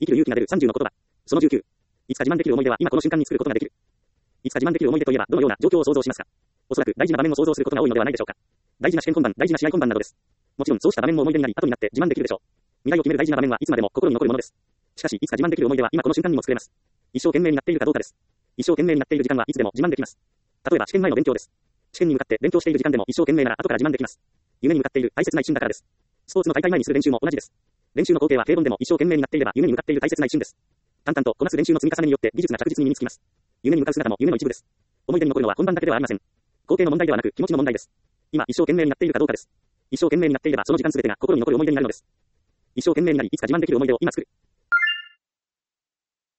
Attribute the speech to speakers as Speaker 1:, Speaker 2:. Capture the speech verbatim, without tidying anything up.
Speaker 1: 生きる勇気が出るさんじゅうの言葉。そのじゅうきゅう。いつか自慢できる思い出は今この瞬間に作ることができる。いつか自慢できる思い出といえばどのような状況を想像しますか？おそらく大事な場面を想像することが多いのではないでしょうか。大事な試験本番、大事な試合本番などです。もちろんそうした場面も思い出になり後になって自慢できるでしょう。未来を決める大事な場面はいつまでも心に残るものです。しかしいつか自慢できる思い出は今この瞬間にも作れます。一生懸命になっているかどうかです。一生懸命になっている時間はいつでも自慢できます。例えば試験前の勉強です。試験に向かって勉強している時間でも一生懸命なら後から自慢できます。夢に向かっている大切な一瞬だからです。スポーツの大会前にする練習も同じです。練習の工程は平凡でも一生懸命になっていれば夢に向かっている大切な一瞬です。淡々とこなす練習の積み重ねによって技術が着実に身につきます。夢に向かう姿も夢の一部です。思い出に残るのは本番だけではありません。工程の問題ではなく気持ちの問題です。今一生懸命になっているかどうかです。一生懸命になっていればその時間すべてが心に残る思い出になるのです。一生懸命になりいつか自慢できる思い出を今作る。